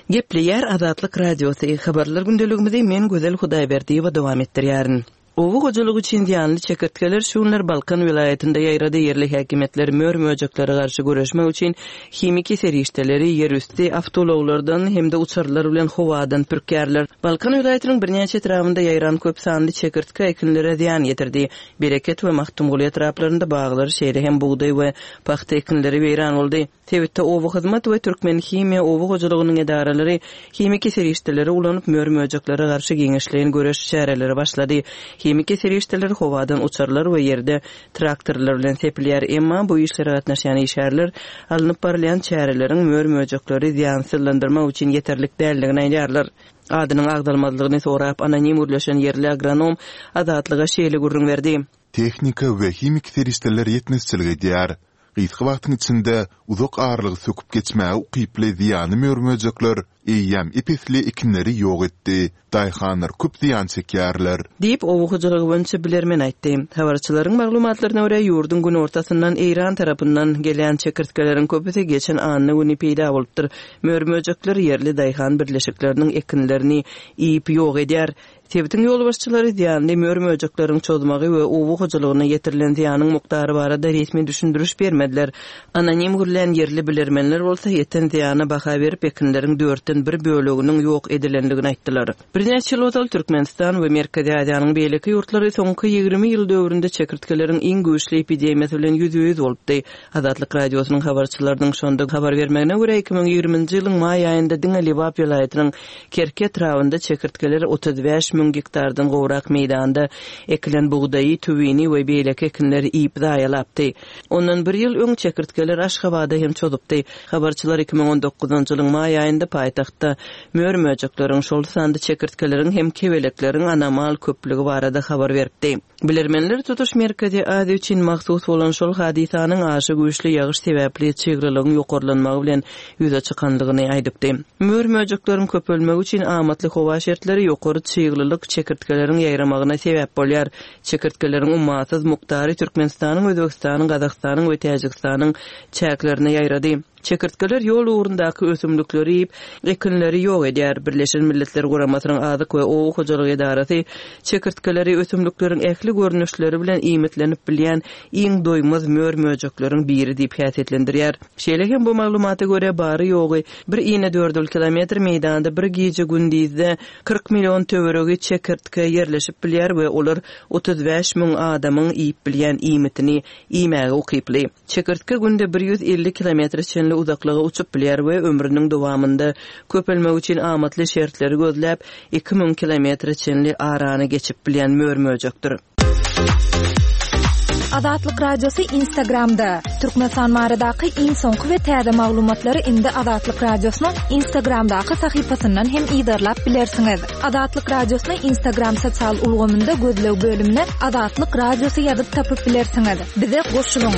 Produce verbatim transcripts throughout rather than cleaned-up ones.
Gepleyer Azatlyk Radiosu habarlar gündeligimizde men Gözel Hudaýberdiýewa dowam etdirýärin. Owu gojalygy üçin ýanly çekertkeler şunlar Balkan vilayetinde ýaýrady ýerli häkimetler mör-möjekleri garşy göreşmek üçin himiki serişdeleri ýerüsti awtologlardan hemde uçarlar bilen howadan pürkärler. Balkan vilayetynyň birnäçe etrafynda ýaýran köp sanly çekertke ekinlere ziýan ýetirdi. Bereket we Mahtumguly etraflarynda baglary şeýle hem buğday we paxta ekinleri weýran boldy. Tebitde owu hyzmat we Türkmen himiýa owu gojalygynyň edaralary himiki serişdeleri ulanyp mör-möjeklere garşy giňişleýän göreş çäreleri başlady. Himiki serişdeler howadan uçarlar we ýerde traktorlar bilen sepilýär, emma bu işlere gatnaşan işärler alınıp barlayan çäreleriň mör-möjekleri ziýansızlandyrmak üçin ýeterlik däldigini aýdýarlar. Adynyň agdalmadylygyny sorap anonim urlaşan ýerli agronom Azatlyga şeýle gurrun berdi. Teknika we himik serişdeler ýetmezçiligi diýär. Gysga wagtyň içinde uzak ağırlygy söküp geçmäge ukyply ziýany mör-möjekler eýýäm epesli ekinleri ýok etdi. Daýhanlar köp ziýan çekýärler. Diýip owu gojalygy boýunça bilermen aýtdy. Habarçylaryň maglumatlaryna görä ýurdun gün ortasyndan Eýran tarapyndan gelýän çekirtkeleriň köpüsi geçen anyny güni peýda bolupdyr. Mör-möjekler ýerli daýhan birleşikleriniň ekinlerini iýip ýok edýär. Tebitiň ýolbaşçylary diýýänli mör-möjekleriň çözmegi we owu gojalygyna ýetirilen ziýanyň mukdary barada resmi düşündürüş bermediler. Anonim gürlen ýerli bilermenler bolsa ýeten ziýana baha berip ekinleriň dörtten bir böleginiň ýok edilendigini aýtdylar. Birnäçe ýyl Türkmenistan we Merkezi Aziýanyň beýleki ýurtlary soňky ýygrimi ýyl döwründe çekirtkelerin iň güýçli epidemiýasy bilen ýüz-ýüz bolupdy. Azatlyk radiosynyň habarçylarynyň şonda habar bermegine görä iki ming ýigrimiji ýylyň maý aýynda Diňe-Libap vilayetynyň Kerke trawynda çekirtkeler otuz beş min hektardan gowrak meýdanda ekilen buğdaýy, tüwini we beýleki ekinleri iýip daýalapdy. Ondan bir ýyl öň çekirtkeler Aşgabatda hem çözüpdi. Habarçylar iki ming on dokuzunçy ýylyň maý aýynda paýtagtda mör-möjekleriň şol sandy çekirtkelerin hem kebelekleriň anamal köplügi barada habar beripdi. Bilermenler tutuş Merkezi Aziýa üçin mahsus bolan şol hadisanyň aşy güýçli ýagyş sebäpli çygyrylygyň ýokarlanmagy bilen ýüze çykandygyny aýdypdy. Mör-möjekleriň köpelmegi üçin amatly howa şertleri ýokary çygyrylyk çekirtkeleriň ýaýramagyna sebäp bolýar. Çekirtkeleriň ummatsız muktary Türkmenistanyň, Özbekistanyň, Gazakstanyň we Täjikistanyň çäklerine ýaýrady. Çekirtkeler ýol ugrundaky ösümlikleri ýyp ekinleri ýok edýär. Birleşen Milletler Guramasynyň azyk we owu hojalygy edarasy çekirtkeleri ösümlikleriň ähli görnüşleri bilen iýmitlenip bilýän iň doýmaz mör-möjekleriň biri diýip häsiýetlendirýär. Şeýle hem bu maglumata görä bary ýogy bir iňe dört kilometr meýdanda bir gije gündizde kırk million töweregi çekirtke ýerleşip bilýär we olar otuz beş min adamyň iýip bilýän iýmitini iýmäge ukyply. Çekirtke günde bir ýüz elli kilometr çenli uzaklyga uçup bilýär we ömrüniň dowamında köpelmek üçin amatly şertleri gözläp iki ming kilometr çenli arany geçip bilýän mör-möjekdir. Azatlyk radiosu Instagramda. Türkmenistan maradaky iň soňky we täze maglumatlary indi Azatlyk radiosynyň Instagramdaky sahypasyndan hem ýydarlap bilersiňiz. Azatlyk radiosyny Instagram sosial ulgamynda gözlew bölümine Azatlyk radiosu ýazyp tapyp bilersiňiz. Bize goşulyň.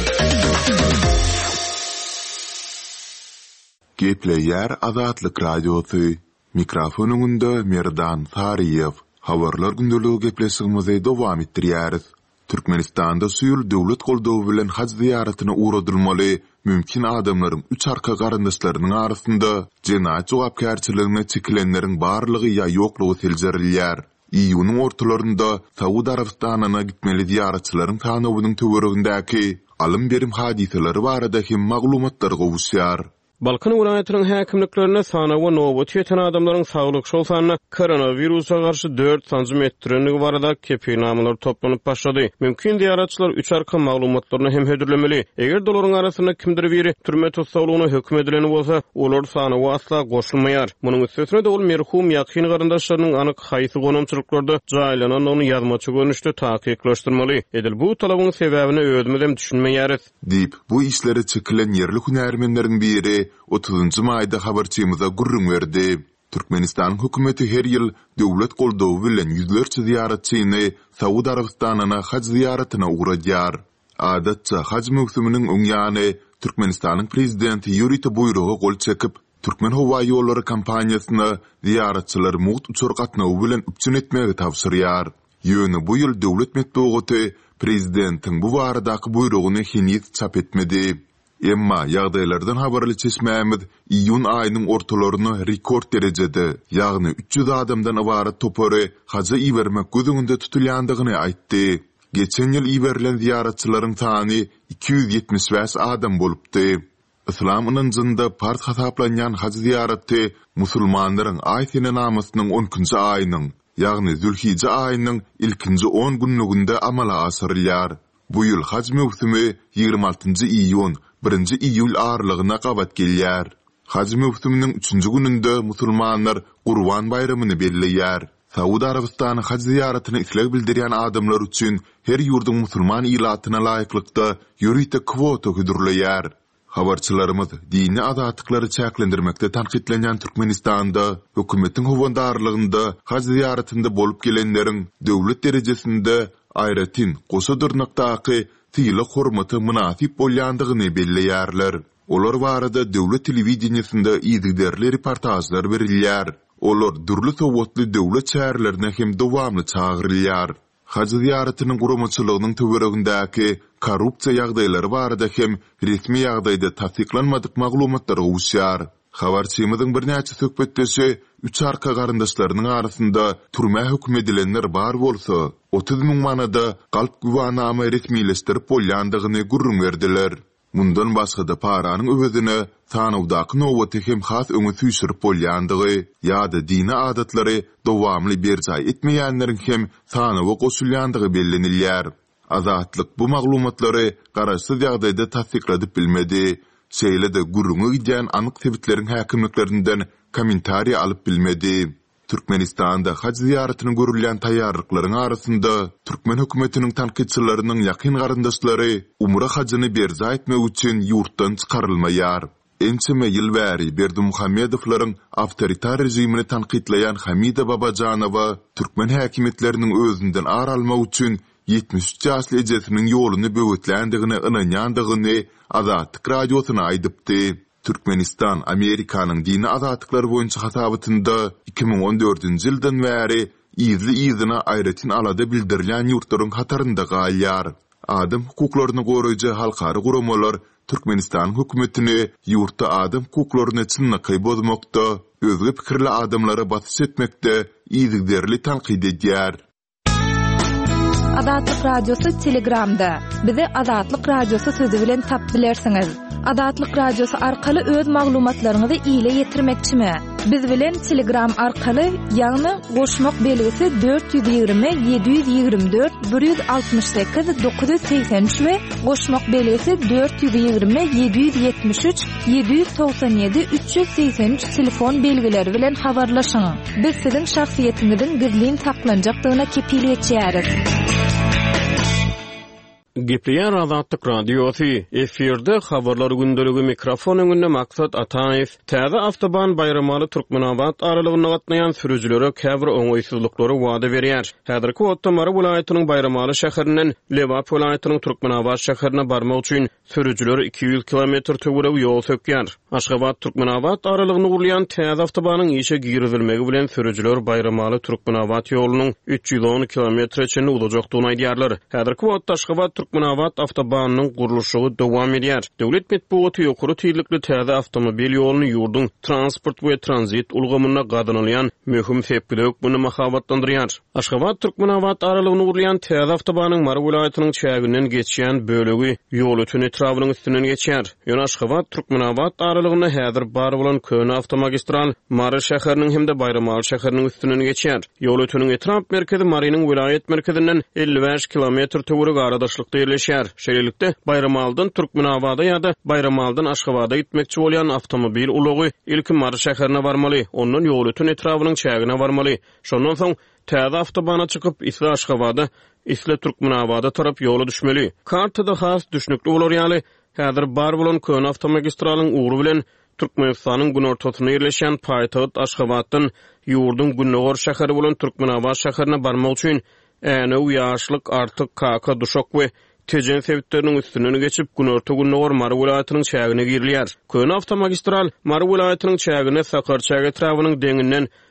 Gepleyer Azatlyk radiosu. Mikrofonunda Merdan Fariyev. Habarlar gündeligi gepleşigimizi dowam etdirýäris. Türkmenistanda süýül döwlet goldawy bilen haç ziýaratyna uğradylmaly mümkin adamlaryň üç arka garandaşlarynyň arasynda jenaýat jogapkärçiligine çekilenleriň barlygy ýa ýoklugy seljerilýär. Iýunyň ortalarynda Saudi Arabistanyna gitmeli ziýaratçylaryň tanawynyň töweregindäki alym berim hadiseleri barada hem maglumatlar gowuşýar. Balkan vilayetynyň häkimliklerine sanawy nowbat ýeten adamlaryň saglyk şol sanyna koronawirusa garşy dört santimetrenligi barada kepinamalar toplanyp başlady. Mümkin ziýaratçylar üç arka maglumatlaryny hem hödürlemeli. Eger dolaryň arasynda kimdir biri türme tutsagylygyna hökm edileni bolsa, olar sanawy asla goşulmaýar. Munyň üstüne de ol merhum ýakyn garandaşlarynyň anyk haýsy gonamçylyklarda jaýlanan ony ýazmaçy görnüşde taýyklaşdyrmaly. Edil bu talabyň sebäbini özümizem düşünmeýäris. Diýip bu işlere çekilen ýerli hünärmenleriň biri otuzunçy maýda habarçymyza gurrun berdi. Türkmenistan hökümeti her ýyl döwlet goldawy bilen ýüzlerçe ziýaratçyny Saudi Arabistanyna haç ziýaratyna uğradýar. Adatça haç mövsüminiň öň ýany Türkmenistanyň prezidenti ýürüti buyrugy gol çekip Türkmen howa ýollary kampaniýasyna ziýaratçylar muht uçur gatnawy bilen üpçün etmegi tapşyrýar. Ýöne bu ýyl döwlet medeniýeti prezidentiň bu baradaky buyrugyny henüz çap etmedi. Emma ýagdaýlardan habarly çeşmämiz iýun aýynyň ortalaryny rekord derejede, ýagny üç yüz adamdan ibaret topary haja ibermek gözüňde tutulýandygyny aýtdy. Geçen ýyl iberilen ziyaratçylaryň sany iki yüz ýetmiş beş adam bolupdy. İslam ynanjynda part hasaplanýan haj ziyaraty musulmanlaryň aýtyny namasynyň onunçy aýynyň, ýagny Zülhijja aýynyň ilkinji on günlüginde amala asyrylýar. Bu ýyl haj mewsimi ýygrimi altynjy iýun, birinji iýul aralygyna gabat gelýär. Haj mewsiminiň üçünji gününde musulmanlar Gurban bayramany belleýär. Saudi Arabistany haj ziyaratyny isleg bildirýän adamlar üçin her ýurdun musulman ilatyna laýyklykda ýürüýte kwota güdürleýär. Habarçylarymyz dini azatyklary çäklendirmekde tanqidlenýän Türkmenistanda hökümetiň howandarlygynda haj ziyaratynda bolup gelenleriň döwlet derejesinde aýratyn goşadyrnakdaky tyle hormaty münasip bolýandygyny belleýärler. Olar barada döwlet telewizionyasynda ýygyderli reportajlar berilýär. Olar durly sowatly döwlet şäherlerine hem dowamly çagyrylýar. Haj ziyaratynyň guramaçylygynyň töweregindäki korrupsiýa ýagdaýlary barada hem resmi ýagdaýda tasdiklanmadyk maglumatlary uşýar. Habarçymyzyň bir näçe söhbetdeşi üç arka garyndaşlarynyň arasynda türme hükm edilenler bar bolsa, otuz müň manada galp güwanama resmileşdirip bolýandygyny gurrun berdiler. Mundan başga da paranyň öwedine tanawdaky nowaty hem has öňe süýşirip bolýandygy ýa-da dini adatlary dowamly berjay etmeýänleriň hem tanawa goşulýandygy bellenilýär. Azatlyk bu maglumatlary garaşsyz ýagdaýda tasdikladyp bilmedi. Şeýle de gurrunga gidýän anyk sebitleriň häkimliklerinden kommentariýa alyp bilmedi. Türkmenistanda haj ziyaratyny görülýän taýýarlyklaryň arasynda Türkmen hökümetiniň tanqidçilarynyň ýakyn garyndaşlary umra hajyny berza etmek üçin ýurtdan çykarylmaýar. Ençeme ýyl bäri Berdimuhammedowlaryň awtoritar rejimini tanqidleýän Hamida Babajanowa Türkmen häkimetleriniň özünden aralmak üçin ýetmiş üç ýaşly ejesiniň ýoluny böwetlendigine ynanýandygyny Azatlyk radiosyna aýdypdy. Türkmenistan Amerikanyň dini azatyklary boýunça hasabatynda iki min on dördünji ýyldan bäri ýyzly ýyzyna aýratyn alada bildirilýän ýurtlaryň hatarynda galýar. Adam hukuklaryny goraýjy halkary guramalar Türkmenistan hökümetini ýurtda adam hukuklaryny çynnyky bozmakda, özge pikirli adamlara basy etmekde ýygyderli tanqid edýär. Azatlyk radiosu Telegramda. Bizi Azatlyk radiosu sözü bilen tap bilersiňiz. Azatlyk radiosu arkaly öz maglumatlaryňyzy ýyla ýetirmekçimi? Biz bilen Telegram arkaly ýagny goşmak belgisi dört yüz ýygrimi yedi yüz ýygrimi dört bir yüz altmış sekiz dokuz yüz seksen üç we goşmak belgisi dört yüz ýygrimi yedi yüz ýetmiş üç yedi yüz toksan ýedi üç yüz seksen üç telefon belgileri bilen habarlaşyň. Biz siziň şahsiýetiňiziň gizlin saklanjakdygyna kepil etýäris. Gepleyen Azatlyk radiosu efirde habarlar gündeligi mikrofon öňünde Maksat Ataýew täze awtoban bayramaly Türkmenabad aralygyna gatnaýan sürüjilere käbir oňoýsuzlyklary wada berýär. Häzirki wagtda Mara vilayatynyň bayramaly şäherinden Lewap vilayatynyň Türkmenabad şäherine barmak üçin sürüjiler iki yüz kilometr töwereg ýol sökýär. Aşgabat Türkmenabad aralygyny urlayan täze awtobanyň işe girizilmegi bilen sürüjiler bayramaly Türkmenabad ýolunyň üç yüz on kilometr çenli ulajakdygyny aýdýarlar. Häzirki wagtda Aşgabat Türkmenabad awtobanynyň gurulşy dowam edýär. Döwlet medeniýeti ýokary tüýlikli täze awtomobil ýoluny ýurdun transport we transit ulgamyna gadynylýan möhüm sebepler bunu mahabatlandyrýar. Aşgabat Türkmenabad aralygyny urlayan täze awtobanyň Mara vilayatynyň çäginden geçýän bölegi ýol ötün etrabynyň üstünden geçýär. Ýöne Aşgabat Türkmenabad aralygyny häzir bar bolan köne awtomagistral Mara şäheriniň hemde Bayramaly şäheriniň üstünden geçýär. Ýol ötüniň etrap merkezi Marynyň vilayet merkezinden elli beş kilometr töwereg aradaşlykda ýerleşýär. Şeýlelikde Bayramaldan Türkmenabada ýa-da Bayramaldan Aşgabada gitmekçi bolýan awtomobil ulagy ilki Mara şäherine barmaly, ondan ýol ötün etrabynyň çägine barmaly. Şondan soň täze awtobana çykyp isle Aşgabada, isle Türkmenabada tarap ýola düşmeli. Kartada has düşnükli bolar ýaly. Häzir bar bolan köne awtomagistralaryň ugry bilen Türkmenistanyň gün ortasyna ýerleşen paýtagyt Aşgabatdan ýurdun Günnogor şäheri bolan Türkmenabad şäherine barmak üçin äne ýaşlyk artyk kaka duşak we tejen sebitleriniň üstünden geçip Günorta Günnogor Mara vilayatynyň çägine girilýär. Köne awtomagistral Mara vilayatynyň çägine Sakar çägi etrabynyň deňinden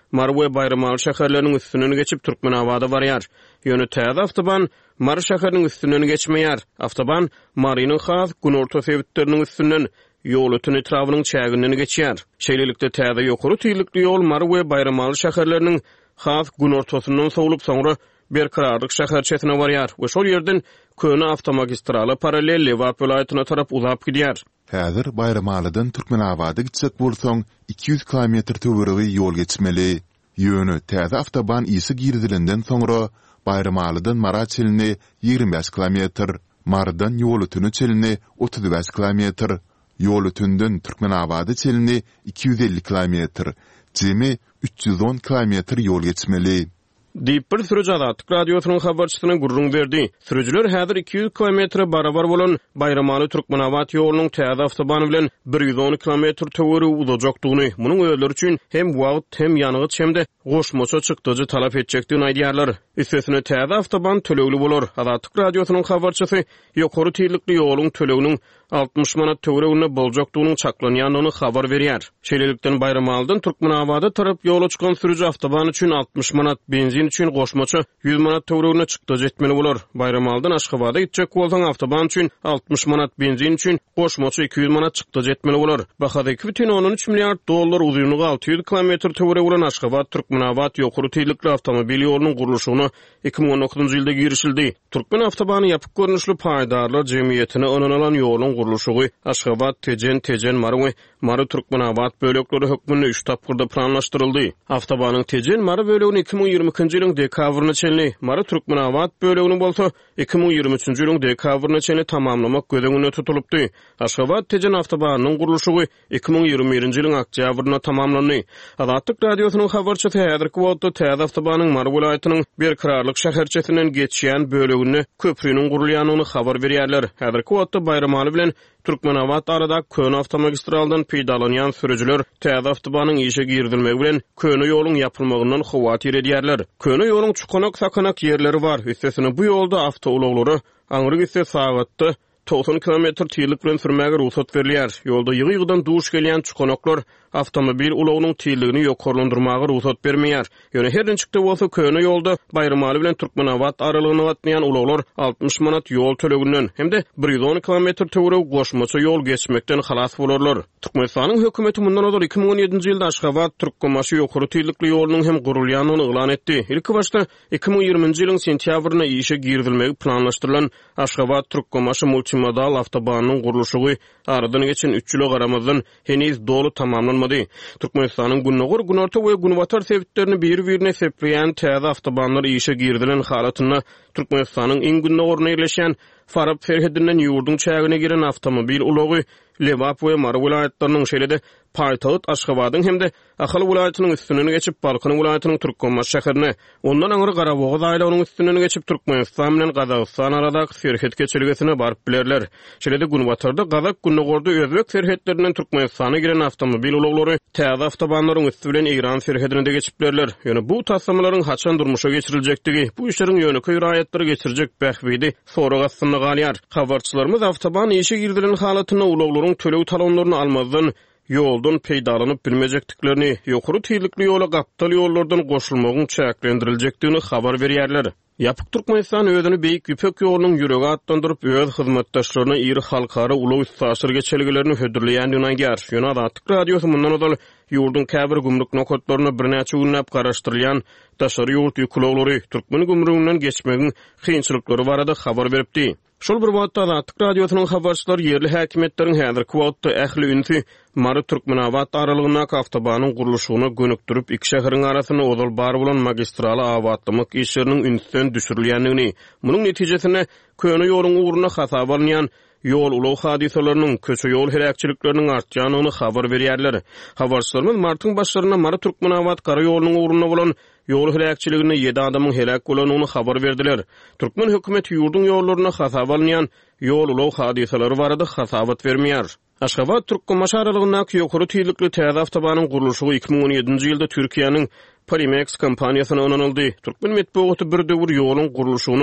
Mar we Bayramaly şäherleriniň üstünden geçip Türkmenabada barýar. Ýöne täze awtoban Mar şäheriniň üstünden geçmeýär. Awtoban Marynyň has gün orta sebitleriniň üstünden ýol ötün etrawynyň çäginden geçýär. Şeýlelikde täze ýokary tüýlikli ýol Mar we Bayramaly şäherleriniň has gün ortasyndan sowulup soňra Berkararlyk şäher çetine barýar we şol ýerden köne awtomagistrala paralel Lewap welaýatyna tarap uzap gidýär. Häzir Bayramalydan Türkmenabada gitsek bolsaň iki yüz kilometr töweregi ýol geçmeli. Ýöne täze awtoban ýysy girdilenden soňra Bayramalydan Mara çeline ýigrimä beş kilometr, Mardan ýol ötüni çeline otuz beş kilometr, ýol ötünden Türkmenabada çeline iki yüz elli kilometr, jemi üç yüz on kilometr ýol geçmeli. Diýip bir sürüji Azatlyk radiosynyň habarçysyna gurrun berdi. Sürüjiler häzir iki yüz kilometr barabar bolan Bayramaly Türkmenabad ýolunyň täze awtobany bilen bir yüz on kilometr töweri uzajakdygyny, munyň öýleri üçin hem wagt hem ýanygyç hem de goşmaça çykdyjy talap etjekdigini aýdýarlar. Üstesine täze awtoban tölegli bolar. Azatlyk radiosynyň habarçysy ýokary tüýlikli ýoluň töleginiň altmış manat töweregine boljakdygyny çaklanýanyny habar berýär. Şeýlelikden Bayramalydan Türkmenabada tarap ýola çykan sürüji awtoban üçin altmış manat, benzin üçin goşmaça yüz manat töweregine çykdyjy etmeli bolar. Bayramalydan Aşgabatda gitjek bolsaň awtoban üçin altmış manat, benzin üçin goşmaça iki yüz manat çykdyjy etmeli bolar. Bahada iki бүтүн ондон üç milliard dollar uzynyny altı yüz kilometr töwereg bolan Aşgabat Türkmenabad ýokary tüýlikli awtomobil ýolunyň gurulşyna iki bin on dokuzunçy ýylda girişildi. Türkmen awtobany ýapyk görnüşli paýdarlar jemgyýetine öňeňen ýoluň gurulşy Aşgabat, Tejen, Tejen, Mary, Mary Türkmenabad bölekleri hökmünde üç tapgyrda planlaşdyryldy. Awtobanyň Tejen, Mary bölegini iki bin ýygrimiňji ýylyň dekabryna çenli, Mary Türkmenabad bölegini bolsa iki bin ýygrimiňji ýylyň dekabryna çenli tamamlamak gözeňinde tutulupdy. Aşgabat, Tejen awtobanynyň gurulşy iki bin ýygrimi birinji ýylyň oktýabryna tamamlandy. Azatlyk radiosynyň habarçysy häzirki wagtda täze awtobanyň Mary welaýatynyň Berkararlyk şäherçesinden geçýän bölegini köprüniň gurulýanyny habar berýärler. Häzirki wagtda Bayramaly bilen Türkmenabad arada köne avtomagistraldan peýdalanýan sürüjiler täze awtobanyň işe girdilmegi bilen köne ýoluň ýapylmagyndan howatyr edýärler. Köne ýoluň çukanak sakanak ýerleri bar. Üstesine bu ýolda awtouloglary aňryk ise sagatda doksan kilometr tüýlik bilen sürmäge ruhsat berilýär. Ýolda ýygy-ýygydan duş gelýän çukanaklar avtomobil ulogynyň tüýligini ýokarlandyrmagy ruhsat bermeýär. Ýöne her nechikde bolsa köne ýolda Bayramaly bilen Türkmenabad aralygyny gatnaýan ulaglar altmış manat ýol töleginden hemde bir yüz on kilometr töwereg goşmaça ýol geçmekden halas bolarlar. Türkmenistanyň hökümeti mundan öňe iki bin on ýedinçi ýylda Aşgabat Türkmenmaşy ýokary tüýlikli ýolunyň hem gurulýanyny elan etdi. Ilki başda iki bin ýygrimiňji ýylyň sentýabryna işe girdilmegi planlaşdyrylan Aşgabat Türkmenmaşy multimodal awtobanynyň gurulşy aradan geçen üç ýyla garamazdan heniz dolu tamamlanmady. Türkmenistanyň Günnogor, Günorta we Günwatar sebitlerini bir-birine sepleýän täze awtobanlar işe girdilen halatyna Türkmenistanyň iň Günnogoruna ýerleşen Farab Ferhedinden ýurdun çägine giren awtomobil ulogy Lewap we Mary welaýatlarynyň şeýlede paýtagyt Aşgabatyň hemde Ahal welaýatynyň üstüne geçip Balkan welaýatynyň Türkmenmaş şäherine, ondan aňyry Garabog daýlagynyň üstüne geçip Türkmenistan bilen Gazagystan aradaky serhet geçirgesine baryp bilerler. Şeýlede Günwatarda Gazak Günnogorda Özbek serhetlerinden Türkmenistana giren awtomobil uloglary täze awtobanlaryň üstü bilen İran serhetine de geçip bilerler. Ýöne bu tassamalaryň haçan durmuşa geçiriljekdigi, bu işleriň ýöneky ýaraýatlary geçirjek bähbidi soragy aslynda galýar. Habarçylarymyz awtoban işe girdilen halatyna uloglaryň tölew talonlaryny almazdan ýoldan peýdalanyp bilmejekdiklerini, ýokary tüýlikli ýola gapdal ýollardan goşulmagyň çäklendiriljakdygyny habar berýärler. Ýapyk Türkmenistan özüni beýik ýüpek ýolunyň ýüregi atlandyryp öz hyzmatdaşlaryna iri halkara uly üstaşyr geçeliglerini hödürleýändigini aýdýar. Ýöne Azatlyk radiosu mundan öňe ýurdun käbir gümrük nokatlaryny birnäçe günläp garaşdyrylýan daşary ýurt ýüklöwleri Türkmen gümrüginden geçmegiň kynçylyklary barada habar beripdi. Şol bir wagtda Azatlyk radiosynyň habarçylary ýerli häkimetleriň häzirki wagtda ähli ünsi Mary Türkmenabad aralygyna awtobanyň gurulşyna gönükdirip iki şäheriň arasyna ozal bar bolan magistrala awatlamak işleriniň ünsden düşürilýändigini, munyň netijesinde köne ýoluň ugruna hasap alynýan ýol ulug hadisalarynyň köçe ýol helakçylikleriniň artýanyny habar berýärler. Habarçylarymyz martyň başlaryna Mary Türkmenabad gara ýolunyň ugruna bolan ýol helakçyligine ýedi adamyň helak bolanyny habar berdiler. Türkmen hökümeti ýurdun ýollaryna hasap alynýan ýol ulug hadisalary barada hasabat bermeýär. Aşgabat Türkmenmaş aralygyna ýokary tüýlikli täze awtobanyň gurulşy iki bin on ýedinçi ýylda Türkiýanyň Primex kompaniýasyna onanyldy. Türkmen medeniýeti bir döwür ýoluň gurulşyny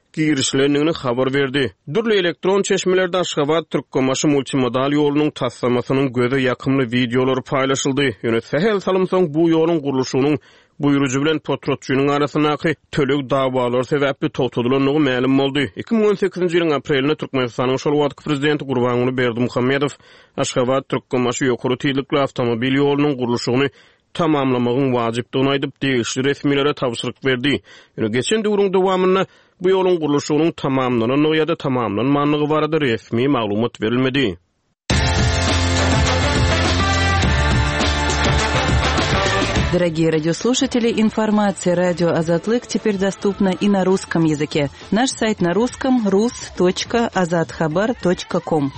girişlerini habar verdi. Durly elektron çeşmelerde Aşgabat Türkkomaşy multimodal ýolunyň taslamasynyň göze ýakymly videolary paýlaşyldy. Ýöne sehel salymsoň bu ýoluň gurulşynyň buyurucu bilen potrotçunyň arasyndaky tölek dawalar sebäpli totulynyny ma'lum boldy. iki ming on sekizinji ýylyň aprelinde Türkmenistanyň şol wagtky prezidenti Gurbanuly Berdimuhammedow Aşgabat Türkkomaşy ýokary tiýlikli awtomobil ýolunyň gurulşyny tamamlamagyň wajypdygyny aýdyp degişli resmilere tapşyryk berdi. Ýöne geçen döwrüň dowamyny bu ýoluň gurulşynyň tamamlanyny ýa-da tamamlanmanlygy barada resmi maglumat berilmedi. Дорогие радиослушатели, информация «Радио Азатлык» теперь доступна и на русском языке. Наш сайт на русском — рус точка азатхабар точка ком.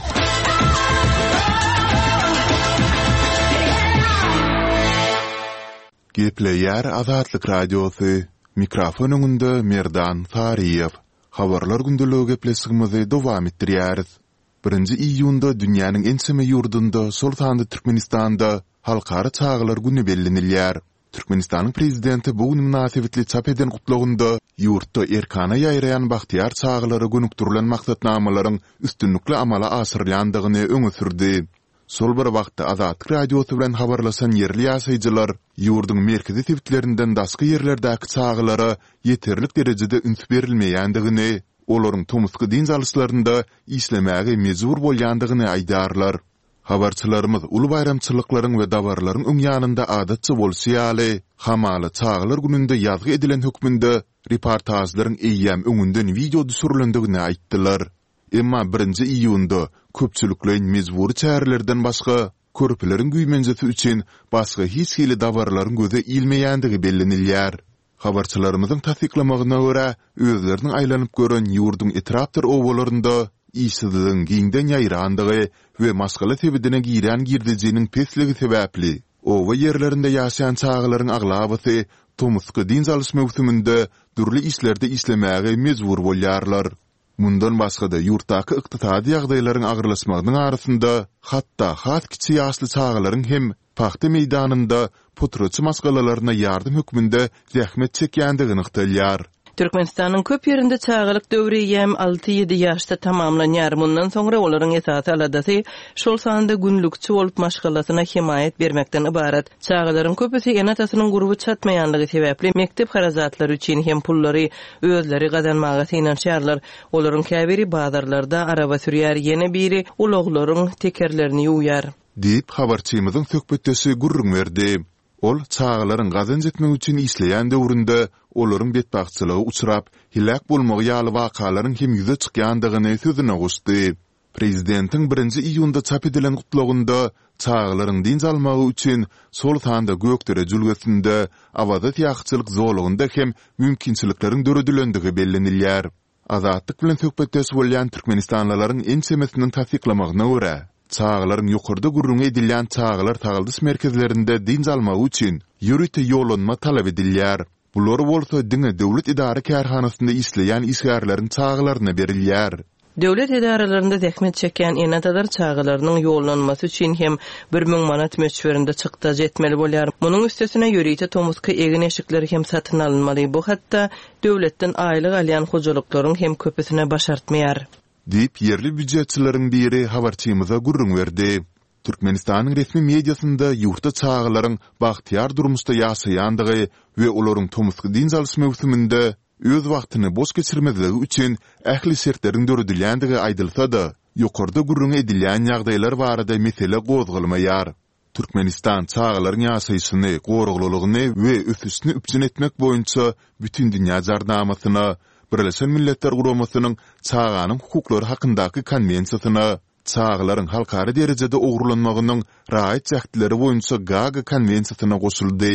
Gepleýär Azatlyk Radiosy. Mikrofon öňünde Merdan Fariýew. Habarlar gündeligi gepleşigimizi dowam etdirýäris. birinji iýunda dünýäniň enseme ýurdunda, şol sanda Türkmenistanda halkara çağılar günü bellenilýär. Türkmenistanyň prezidenti bu münasebetli çap eden gutlugynda ýurtda erkana ýaýrayan Bahtiýar çağılary gönükdirilen maksatnamalaryň üstünlikli amala aşyrylýandygyny öňe sürdi. Sol bir wagtda Azatlyk Radiosy bilen habarlaşan yerli ýaşaýjylar ýurduň merkezi tewtlerinden daşky ýerlerdäki çağılara ýeterlik derejede üns berilmeýändigini, olaryň tomusky din zalyslarynda işlemäge mejbur bolýandygyny aýdarlar. Habarçylarymyz uly bayramçylyklaryň we dawarlaryň öň ýanynda adatça bolsaýaly, hamaly çağılar gününde ýazgy edilen hökmünde reportajlaryň eýýäm öňünden video düşürilendigini aýtdylar. Emma birinji iýunda köpçülikleň mejburi çärelerden başga körpüleriň güýmenjesi üçin başga hiç hili dawarlaryň göze ilmeýändigi bellenilýär. Habarçylarymyzyň tasdiklamagyna görä, özleriniň aýlanyp gören ýurduň etrapdyr owalarynda işsizligiň giňden ýaýrandygy we maskala sebedine giýren girdijiniň pesligi sebäpli owa ýerlerinde ýaşaýan çağılaryň aglabysy tomusky din zalys mewsüminde durly işlerde işlemäge mejbur bolýarlar. Mundan başga da ýurtdaky ykdysady ýagdaýlaryň agyrlaşmagynyň arasynda hatda hat kiçi ýaşly çağılaryň hem paxta meýdanynda potroçy maskalalaryna ýardym hökmünde zähmet çekýändigini ykdylýar. Türkmenistanyň köp ýerinde çağılık döwri ýem alty ýedi ýaşda tamamlanýar. Mundan soňra olaryň esasy aladasy şol sanda günlükçi bolup maşgalasyna himayet bermekden ibaret. Çağılaryň köpüsi ene atasynyň guruby çatmaýanlygy sebäpli mektep harazatlary üçin hem pullary özleri gazanmaga synanýarlar. Olaryň käbiri bazarlarda araba sürýär, ýene biri ulaglaryň tekerlerini ýuwýar. Diýip habarçymyzyň söhbetdesi gurrun berdi. Ol çağılaryň gazanç etmek üçin işleýän döwründe olaryň betbagçylygy uçurap, hilak bolmagy ýaly wakalaryň hem ýüze çykýandygyny sözüne guşdy. Prezidentiň birinji iýunda çap edilen gutlugynda çağılaryň din almagy üçin sol sanda gökdere jülgesinde awazat ýagçylyk zorlugynda hem mümkinçilikleriň döredilenligi bellenilýär. Azatlyk bilen söhbetdesi bolýan türkmenistanlylaryň ensemesiniň tasdiklamagyna görä, çağılaryň ýokarda gurrun edilýän çağılar tagıldys merkezlerinde din almagy üçin ýürüte ýolanma talap edilýär. Bular bolsa dine döwlet idara kärhanasynda işleýän işgärleriň çağılaryna berilýär. Döwlet idaralarynda zähmet çekýän enadadar çağılarynyň ýollanmasy üçin hem bir müň manat meçberinde çykda jetmeli bolýar. Munyň üstesine ýörüýte tomusky egin eşikleri hem satyn alınmaly. Bu hatda döwletden aýlyk alýan hojalyklaryň hem köpüsine başartmaýar. Diýip yerli büdjetçileriň biri habarçymyza gurrun berdi. Türkmenistanyň resmi mediasynda ýurtda çağılaryň bahtiýar durmuşda ýaşaýandygy we olaryň tomusky din zalys mewsüminde öz wagtyny boş geçirmezligi üçin ähli şertleriň döredilýändigi aýdylsa da, ýokarda gurrun edilýän ýagdaýlar barada mesele gozgalmaýar. Türkmenistan çağılaryň ýaşaýyşyny, goruglylygyny we ösüşini üpjün etmek boýunça bütün dünýä jardamasyna, Birleşen Milletler Guramasynyň çağanyň hukuklary hakyndaky konwensiýasyna, çağılaryň halkary derejede ogurlanmagynyň raýat jähitleri boýunça Gaga konwensiýasyna goşuldy.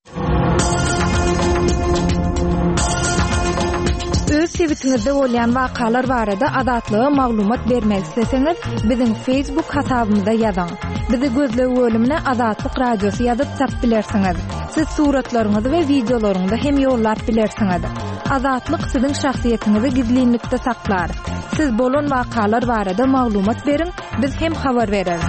Öz sebitinizde bolýan wakalar barada adatlyga maglumat bermek isteseňiz, biziň Facebook hasabymyza ýazyň. Bizi gözlegi bölümine Azatlyk Radiosy ýazyp tap bilersiňiz. Siz suratlaryňyzy we videolaryňyzy hem ýollap bilersiňiz. Azatlyk siziň şahsiýetiniňizi gizlinlikde saklar. Siz bolan wakalar barada maglumat beriň, biz hem habar bereriz.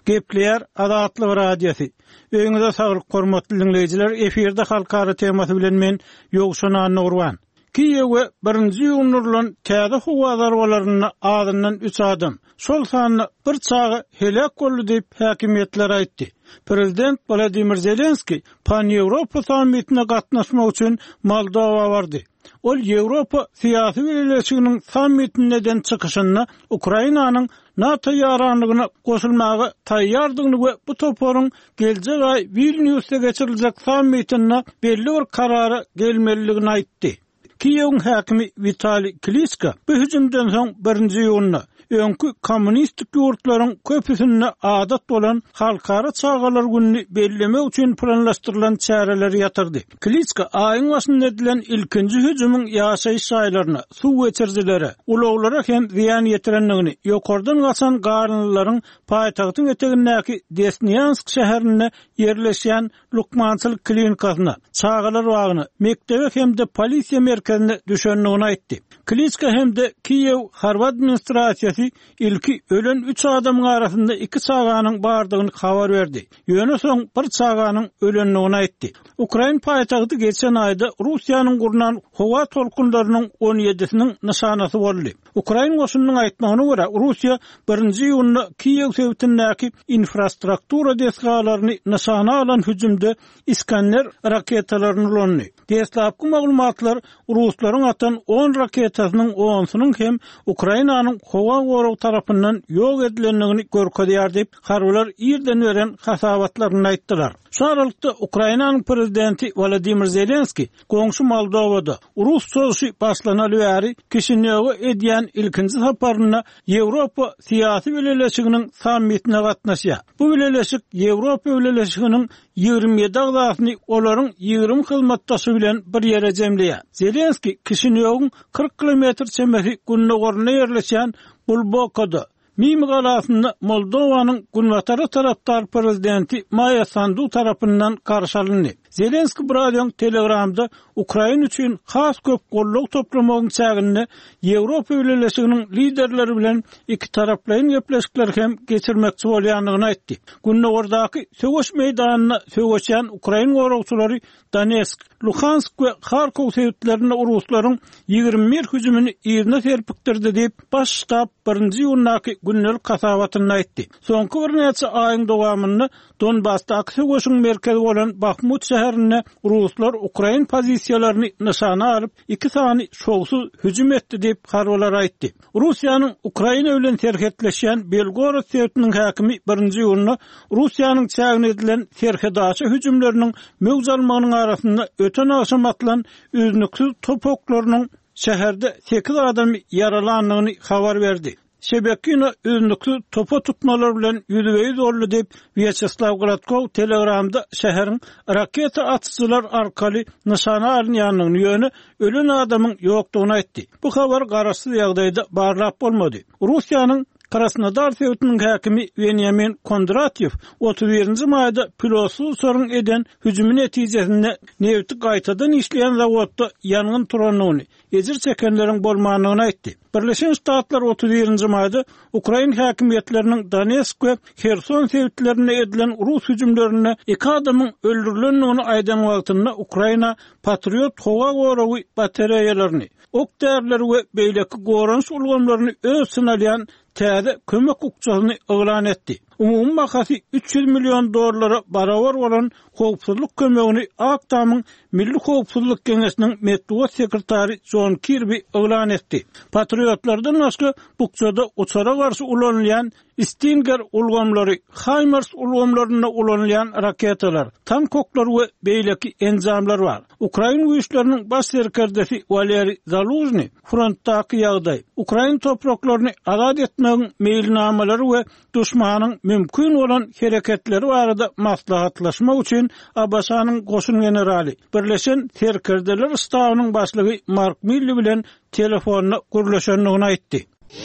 Gepleýär Azatlyk radiosu. Öňüňizde saglyk hormatly dinleýijiler, eferde halkara temasy bilen men Ýogşan Nurwan. Kiýewe birinji ýylyň täze howa zarwalaryny adyndan üç adam. Şol sanyny bir çagy helak boldy diýip häkimetler aýtdy. Prezident Volodymyr Zelenski Pan-Ýewropa sammitine gatnaşmak üçin Moldowa bardy. Ol Ýewropa syýasy birleşiginiň sammitineden çykyşyny Ukrainanyň NATO ýaranlygyna goşulmagy taýýardygyny we bu toporyň geljek ay Vilniusda geçiriljek sammitine belli bir karara gelmeliligini aýtdy. Kiýewiň häkimi Vitali Klitschko bu hüjümden soň birinji ýylyny öňkü kommunistik ýurtlaryň köpüsine adat bolan halkara çağalar günni bellemek üçin planlaşdyrylan çäreleri ýatyrdy. Klitschko aýyň başynda edilen ilkinji hüjümüň ýaşaýyş şaýlaryna, suw geçirjilere, ulaglara hem ziýan ýetirenligini, ýokardan gaçan garynlaryň paýtagtyň etegindäki Desnyansk şäherine ýerleşýän Lukmançylyk klinikasyna, çağalar bagyny, mektebe hemde polisiýa merkezine düşenligini aýtdy. Klitschko hemde Kiýew harp administrasiýasy ilki ölen üç adamyň arasynda iki çağanyň bardygyny habar berdi. Ýöne soň bir çağanyň ölenligini aýtdy. Ukraina paýtagty geçen aýda Russiýanyň gurnan howa tolkunlarynyň on ýedisiniň nyşanasy boldy. Ukraina goşunynyň aýtmagyna görä, Russiýa birinji ýylyny Kiýew sewtindäki infrastruktura desgalaryny nyşana alan hüjümde Iskander raketalaryny ulandy. Deslapky maglumatlar Ruslaryň atan on raketasynyň onsynyň hem Ukrainanyň howa gorug tarapyndan ýok edilenligini görkezýär diýip harbylar ýerden beren hasabatlaryny aýtdylar. Şu aralykda Ukrainanyň prezidenti Volodymyr Zelenski goňşy Moldowada Rus sözüşi başlanaly bäri Kişinewge edýän ilkinji saparyna Ýewropa syýasy birleşiginiň sammitine gatnaşýar. Bu birleşik Ýewropa birleşiginiň ýygrimi ýedi agzasyny olaryň ýygrimi hyzmatdaşy bilen bir ýere jemleýär. Zelenski Kişinewgeň kırk kilometr çemesi günne gorna ýerleşýän Bulbokada Mim galasyny Moldowanyň Günwatary tarapdar prezidenti Maya Sandu tarapyndan garşalandy. Zelenski Bradyon Telegramda Ukraina üçin has köp golluk toplamagyň çägini Ýewropa birleşiginiň liderleri bilen iki taraplaryň gepleşikler hem geçirmekçi bolýanlygyny aýtdy. Günnäwrdaky söwüş meýdanyna söwüşýän Ukraina gorugçylary Donetsk, Luhansk we Kharkow sewtlerine Ruslaryň ýygrimi bir hüjümini ýerine serpikdirdi diýip baş ştab birinji ýylynaky günnelik kasabatyny aýtdy. Soňky bir neçe aýyň dowamyny Donbassdaky söwüşiň merkezi bolan Bakhmut şäherine Ruslar Ukraina pozisiýalaryny nyşana alyp iki sany şowsuz hüjüm etdi diýip harbylar aýtdy. Russiýanyň Ukraina bilen terhetleşýän Belgorod sewtiniň häkimi birinji ýylyny Russiýanyň çägine edilen terhedaşy hüjümleriniň möwzalmagynyň arasynda öten aşam atlan üznüksiz topoklarynyň şäherde sekiz adam yaralanlygyny habar berdi. Şebekine üznüksiz topa tutmalar bilen ýüzügeýiz boldy diýip Vyacheslav Gladkov Telegramda şäheriň raketa atıcılar arkaly nyşana alınýanyny ýöne ölen adamyň ýokdugyny aýtdy. Bu habar garaşsyz ýagdaýda barlap bolmady. Russiýanyň Krasnodar sewtiniň häkimi Benyamin Kondratyew otuz birinji maýda pilotsuz sorun eden hüjümi netijesinde newti gaýtadan işleýän zawodda ýangyn turanyny, ejir çekenleriň bolmanyny aýtdy. Birleşen Ştatlar otuz birinji maýda Ukraina häkimetleriniň Donetsk we Kherson sewtlerine edilen Rus hüjümlerine iki adamyň öldürilenligini aýdan wagtynda Ukraina Patriot howa goragy batareýalaryny, ok därleri we beýleki goranç ulgamlaryny öz synalýan täze kömek ukçasyny oglan etdi. Umum makasy üç yüz milyon dollara barabar bolan howpsuzlyk kömegini Aktamyň Milli Howpsuzlyk Keňesiniň medeniýet sekretary John Kirby oglan etdi. Patriotlardan başga bukçada uçara garşy ulanýan Stinger ulgamlary, HIMARS ulgamlaryna ulanýan raketalar, tankoklar we beýleki enzamlar bar. Ukraina güýçleriniň baş serkerdesi Valery Zaluzny frontdaky ýagdaý, Ukraina topraklaryny azad etmegiň meýilnamalary we düşmanyň mümkin bolan hereketleri barada maslahatlaşmak üçin Abbasanyň goşun generali Birleşen Serkerdeler Stabynyň başlygy Mark Milley bilen telefonna gürleşenligini aýtdy.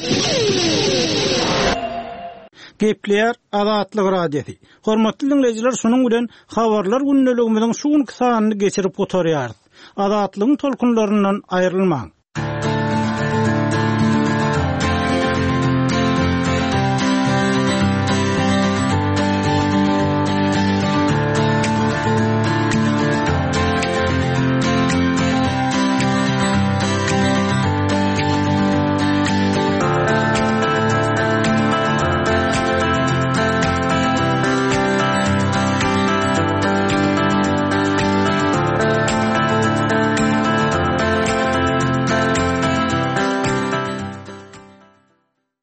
Gepleýär Azatlyk radiosu. Hormatly dinleýijiler, şonuň bilen habarlar günneligimiziň şu günkü sanyny geçirip oturýarys. Azatlygyň tolkunlaryndan aýrylmaň.